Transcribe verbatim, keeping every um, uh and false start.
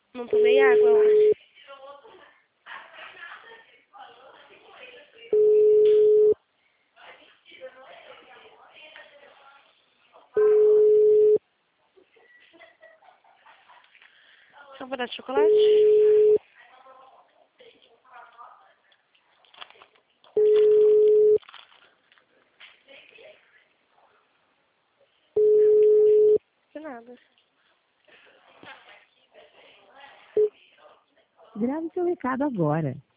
Não tomei água hoje. Só vou dar chocolate? De nada. Grave seu recado agora.